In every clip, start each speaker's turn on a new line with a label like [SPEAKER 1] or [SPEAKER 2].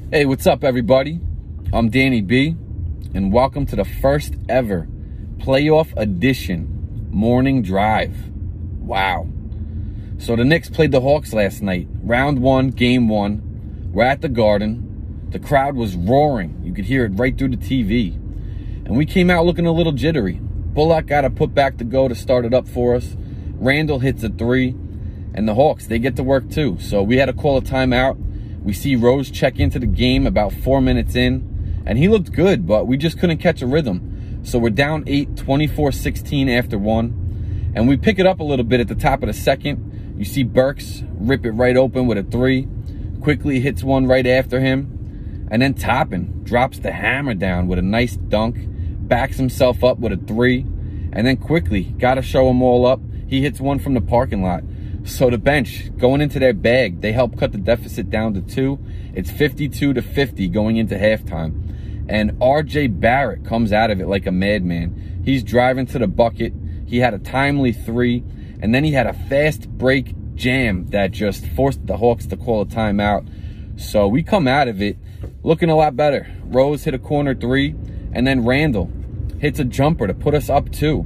[SPEAKER 1] Hey, what's up, everybody? I'm Danny B, and welcome to the first ever playoff edition morning drive. Wow. So the Knicks played the Hawks last night. Round one, game one. We're at the Garden. The crowd was roaring. You could hear it right through the TV. And we came out looking a little jittery. Bullock got a putback to go to start it up for us. Randall hits a three. And the Hawks, they get to work too. So we had to call a timeout. We see Rose check into the game about 4 minutes in, and he looked good, but we just couldn't catch a rhythm. So we're down 8, 24-16 after one, and we pick it up a little bit at the top of the second. You see Burks rip it right open with a three, quickly hits one right after him, and then Toppin drops the hammer down with a nice dunk, backs himself up with a three, and then quickly, gotta show them all up, he hits one from the parking lot. So the bench, going into their bag, they help cut the deficit down to 2. It's 52-50 going into halftime. And RJ Barrett comes out of it like a madman. He's driving to the bucket. He had a timely three. And then he had a fast break jam that just forced the Hawks to call a timeout. So we come out of it looking a lot better. Rose hit a corner three. And then Randall hits a jumper to put us up 2.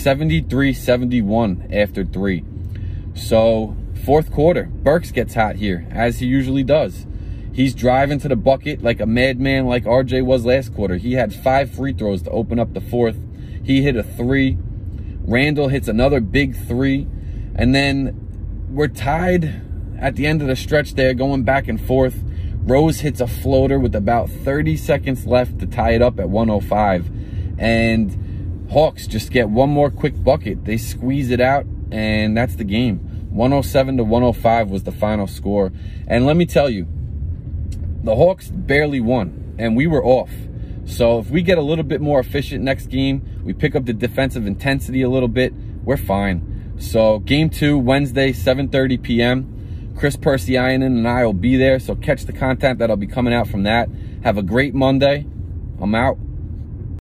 [SPEAKER 1] 73-71 after 3. So, fourth quarter, Burks gets hot here, as he usually does. He's driving to the bucket like a madman like RJ was last quarter. He had 5 free throws to open up the fourth. He hit a three. Randall hits another big three. And then we're tied at the end of the stretch there, going back and forth. Rose hits a floater with about 30 seconds left to tie it up at 105. And Hawks just get one more quick bucket. They squeeze it out. And that's the game. 107-105 was the final score. And let me tell you, the Hawks barely won, and we were off. So if we get a little bit more efficient next game, we pick up the defensive intensity a little bit, we're fine. So game 2, Wednesday, 7:30 p.m. Chris Persianen and I will be there, so catch the content that'll be coming out from that. Have a great Monday. I'm out.